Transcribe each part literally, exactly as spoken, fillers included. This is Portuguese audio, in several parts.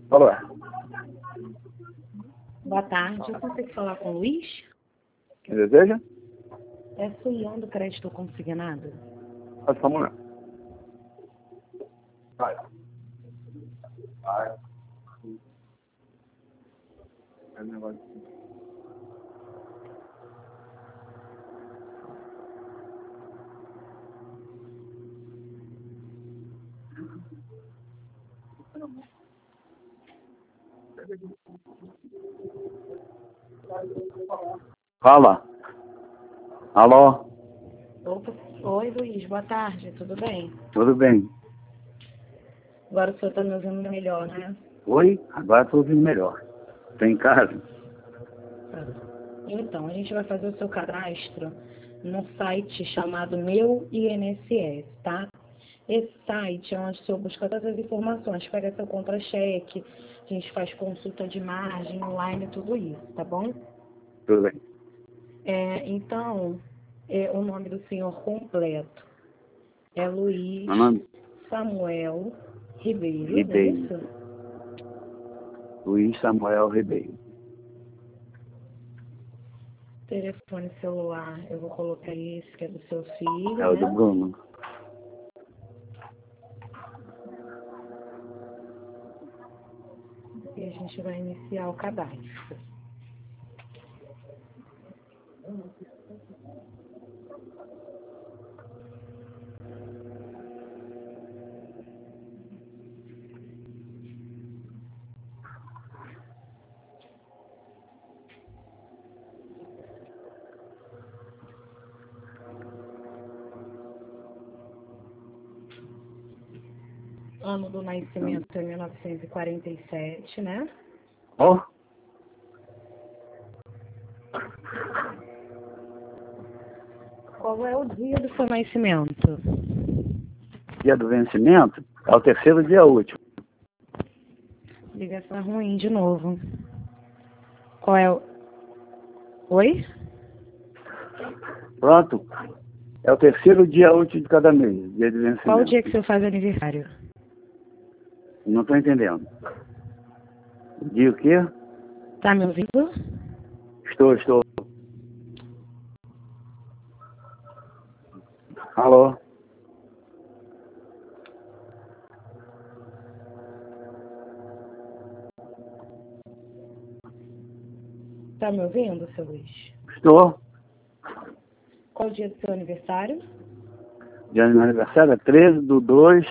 Alô? Boa tarde, eu consigo falar com o Luiz? Quem deseja? É Suião do Crédito Consignado. Pode só um momento. Vai. Vai. É um negócio assim. Fala. Alô? Opa. Oi, Luiz, boa tarde, tudo bem? Tudo bem? Agora o senhor está me ouvindo melhor, né? Oi? Agora estou ouvindo melhor. Estou em casa? Então, a gente vai fazer o seu cadastro no site chamado Meu I N S S, tá? Esse site é onde o senhor busca todas as informações, pega seu contra-cheque, a gente faz consulta de margem online, tudo isso, tá bom? Tudo bem. É, então, é, o nome do senhor completo é Luiz Meu nome? Samuel Ribeiro, não é Ribeiro. isso? Luiz Samuel Ribeiro. Telefone celular, eu vou colocar esse que é do seu filho, É o do né? Bruno. E a gente vai iniciar o cadastro. Ano do nascimento é mil novecentos e quarenta e sete, né? Ó. Qual é o dia do seu nascimento? Dia do vencimento é o terceiro dia útil. Ligação ruim de novo. Qual é o... Oi? Pronto. É o terceiro dia útil de cada mês, dia de vencimento. Qual o dia que o senhor faz aniversário? Não estou entendendo. Dia o quê? Tá me ouvindo? Estou, estou. Alô? Tá me ouvindo, seu Luiz? Estou. Qual o dia do seu aniversário? Dia do meu aniversário é treze do dois.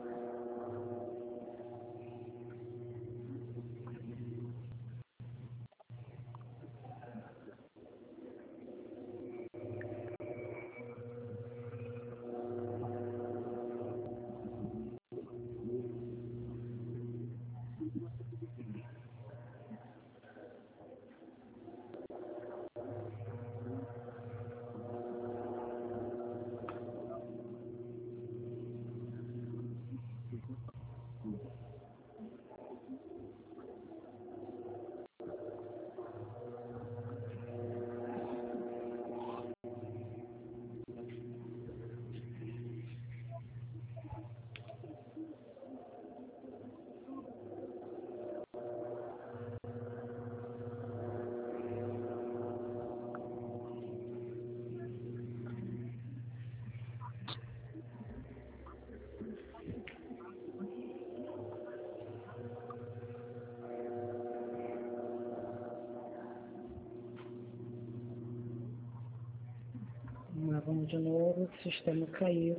Vamos lá, vamos de novo. O sistema caiu.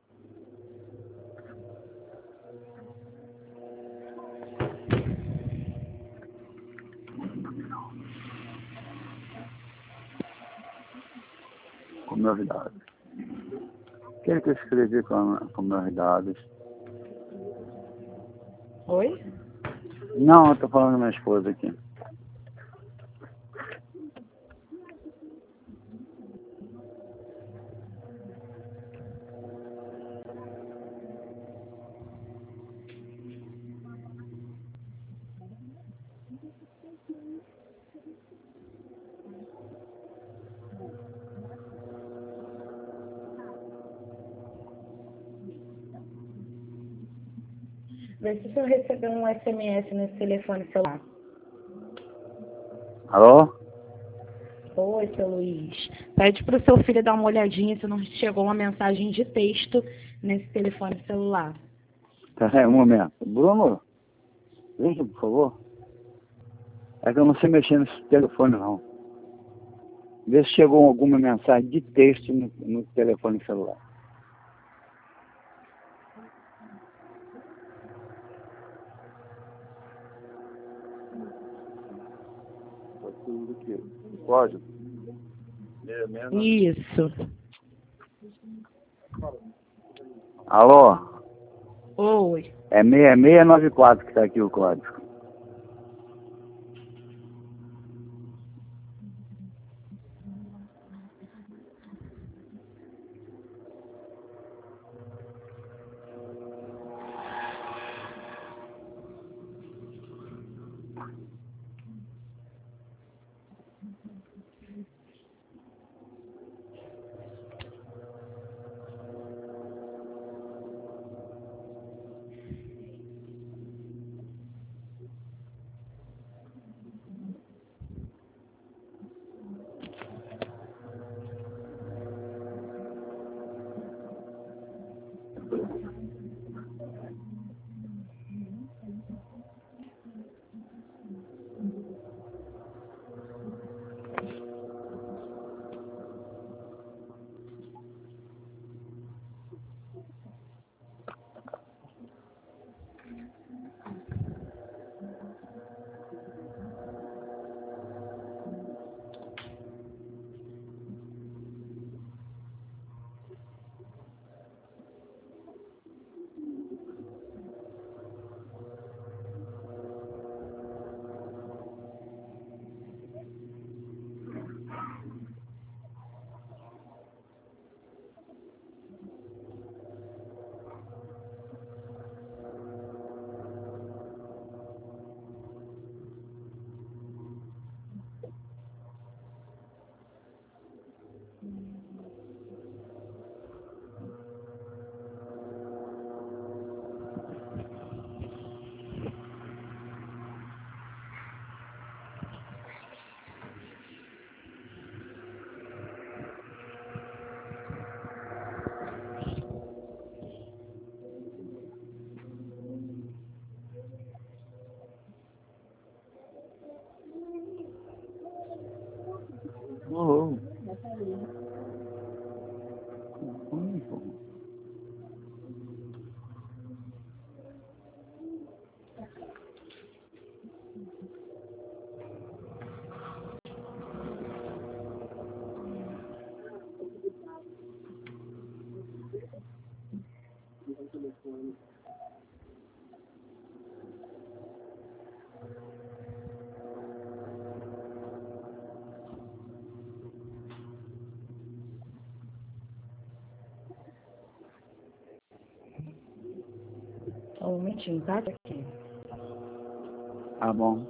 Com meus dados. O que é que eu escrevi com, com meus dados? Oi? Não, eu estou falando com minha esposa aqui. Vê se o senhor recebeu um S M S nesse telefone celular. Alô? Oi, seu Luiz. Pede para o seu filho dar uma olhadinha se não chegou uma mensagem de texto nesse telefone celular. Tá, um momento. Bruno, vem aqui, por favor. É que eu não sei mexer nesse telefone, não. Vê se chegou alguma mensagem de texto no, no telefone celular. Código? Isso. Alô? Oi. É seis seis nove quatro que tá aqui o código. Uhum. Uhum. Só um momentinho, tá? Aqui. Tá bom.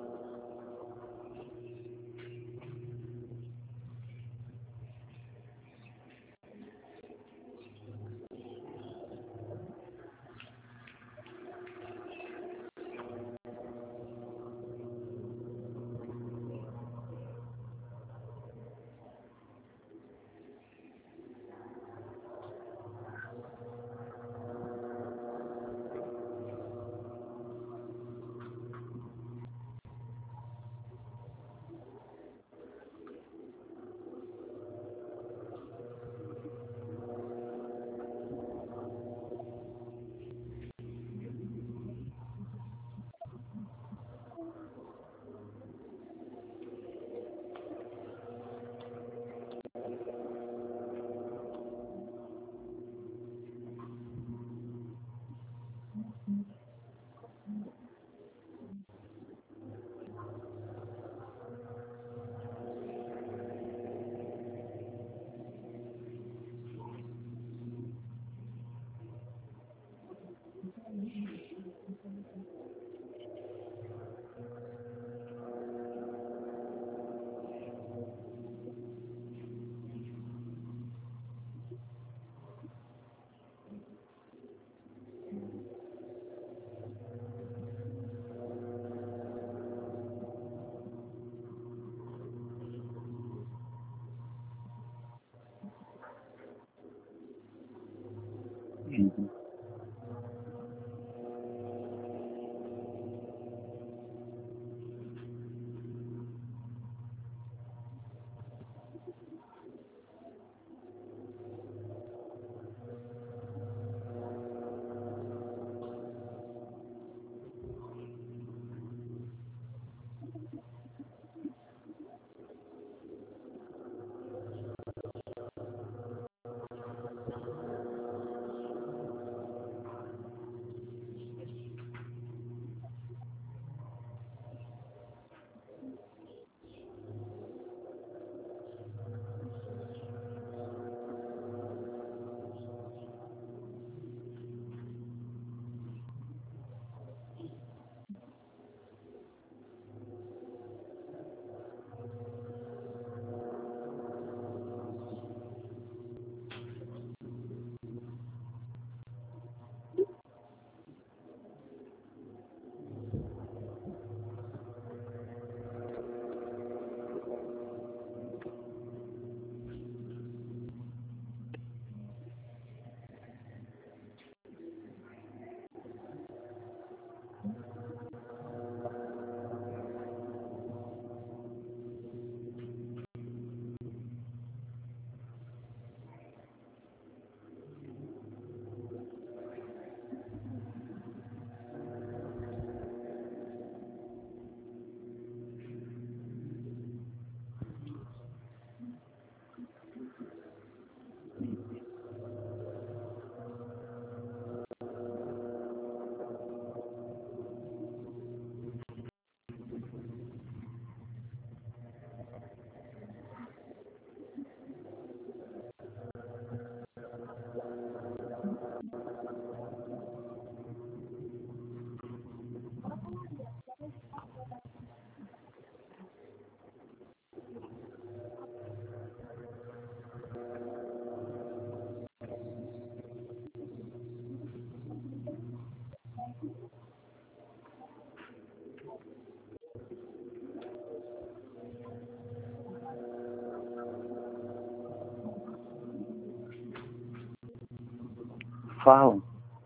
Fala.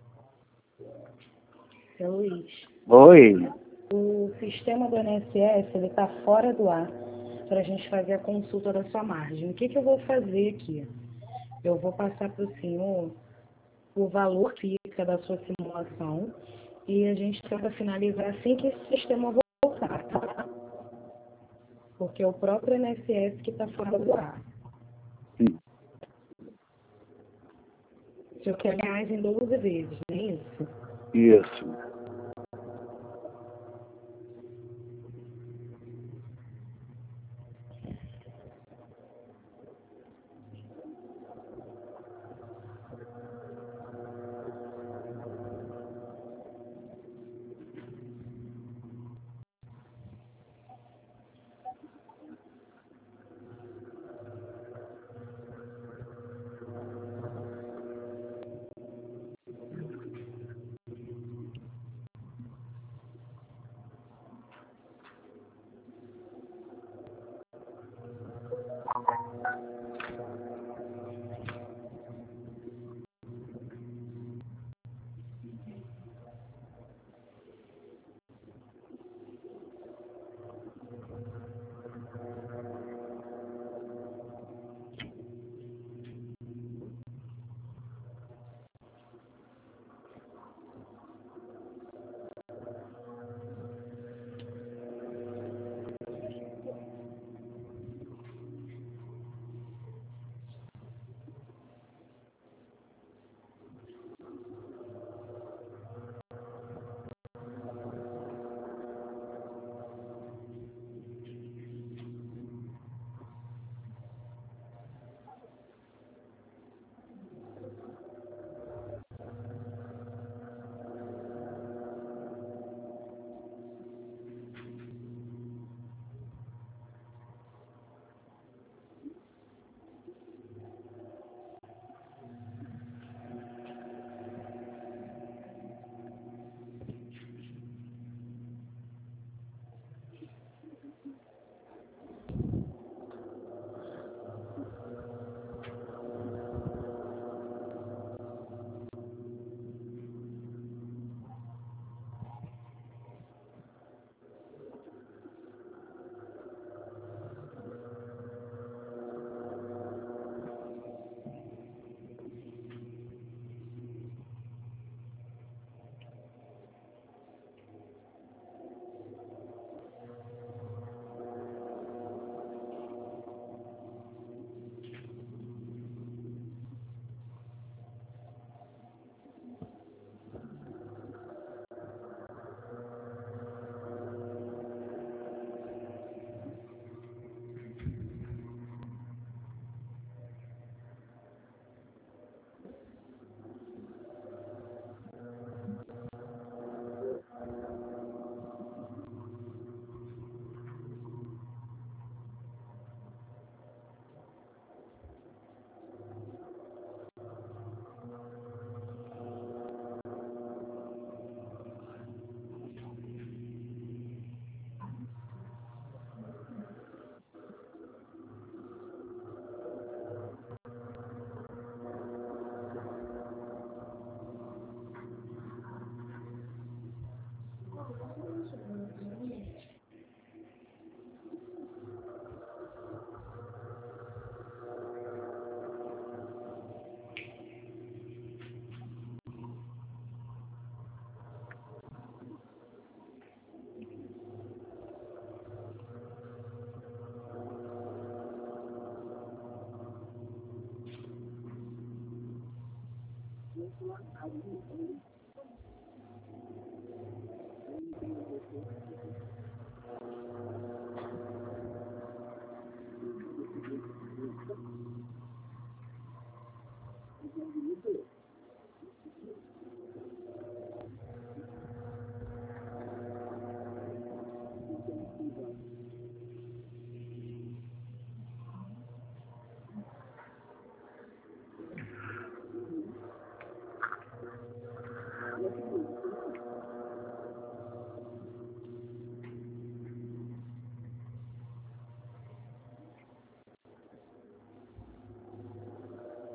Seu Luiz, Oi. o sistema do I N S S ele está fora do ar para a gente fazer a consulta da sua margem. O que, que eu vou fazer aqui? Eu vou passar para o senhor o valor que fica da sua simulação e a gente tenta finalizar assim que esse sistema voltar, tá? Porque é o próprio I N S S que está fora do ar. Sim. O senhor quer mais em doze vezes, não é isso? Isso.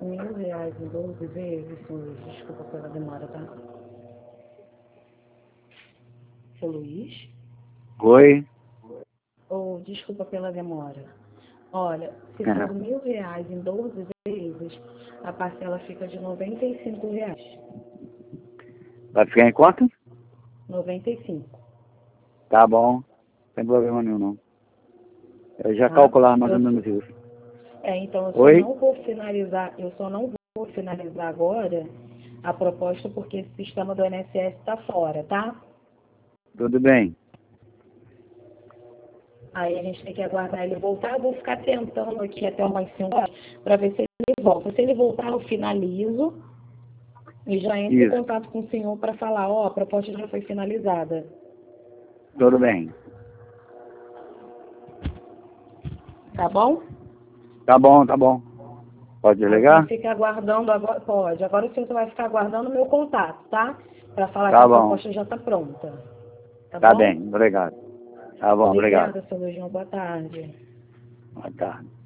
Mil reais em doze vezes, seu Luiz. Desculpa pela demora, tá? Seu Luiz? Oi? Ou desculpa pela demora. Olha, se for mil reais em doze vezes, a parcela fica de noventa e cinco reais. Vai ficar em quanto? noventa e cinco. Tá bom. Não tem problema nenhum, não. Eu já Tá? calcular mais Eu- ou menos isso. É, então eu só Oi? não vou finalizar, eu só não vou finalizar agora a proposta porque esse sistema do I N S S está fora, tá? Tudo bem. Aí a gente tem que aguardar ele voltar. Eu vou ficar tentando aqui até umas cinco horas para ver se ele volta. Se ele voltar, eu finalizo e já entro em Isso. contato com o senhor para falar, ó, a proposta já foi finalizada. Tudo bem. Tá bom? Tá bom, tá bom. Pode desligar? Você fica aguardando agora. Pode. Agora o senhor vai ficar aguardando o meu contato, tá? Para falar Tá que a bom. proposta já está pronta. Tá, Tá bom? bem, obrigado. Tá bom, obrigado. Obrigada, seu Luiz. Boa tarde. Boa tarde.